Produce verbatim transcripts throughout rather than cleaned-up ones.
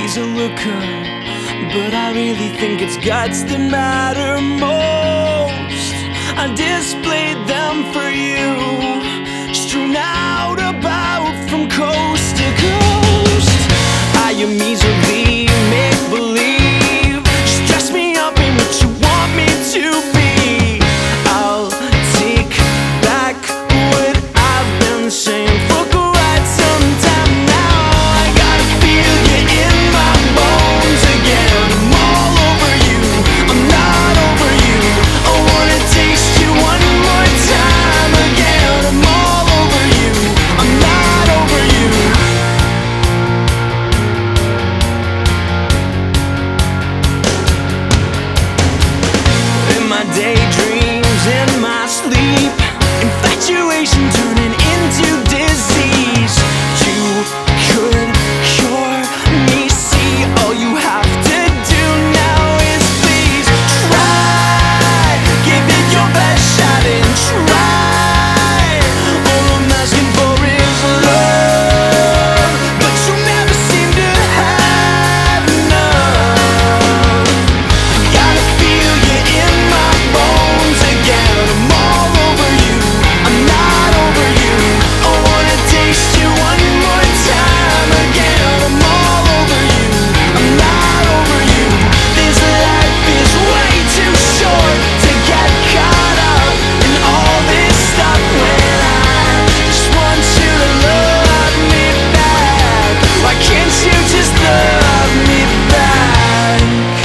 he's a looker, but I really think it's guts that matter most. I displayed them for you, strewn out about from coast to coast. I am easily make-believe. Just dress me up in what you want me to be. I'll take back what I've been saying for quite some time now. I gotta feel you in my bones again. I'm all over you, I'm not over you. I wanna taste you one more time again. I'm all over you, I'm not over you. In my daydreams, in my sleep, infatuation turning into disease. You could cure me, see. All you have to do now is please try. Give it your best shot and try. All I'm asking for is love, but you never seem to have enough. I gotta feel you in my bones again. I'm all over you, I'm not over you. I wanna taste you one more time again. I'm all over you, I'm not over you. This life is way too short to get caught up in all this stuff when I just want you to love me back. Why can't you just love me back?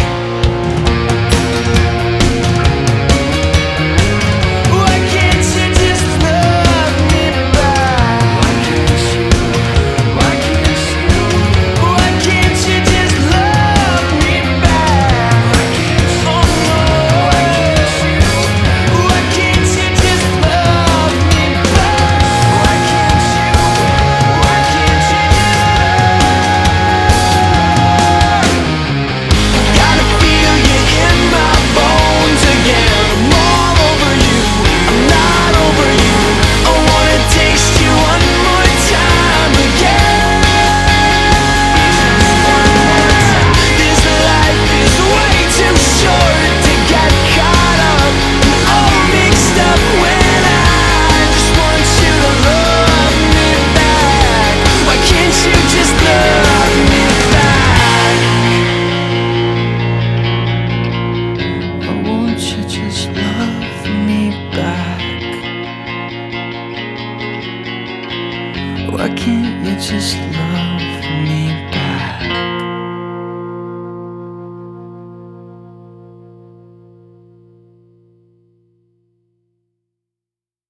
Why can't you just love me back? Why can't you? Why can't you? Why can't you just love me back? Why can't you? Oh no. Why can't you? Why can't you just love me back? Why can't you? Why can't you? Gotta feel you in my bones again. I'm all over you, I'm not over you. I wanna taste you one more time again. This life is way too short to get caught up and all mixed up when I just want you to love me back. Why can't you just love me back? I want you just love me back. Why can't you just love me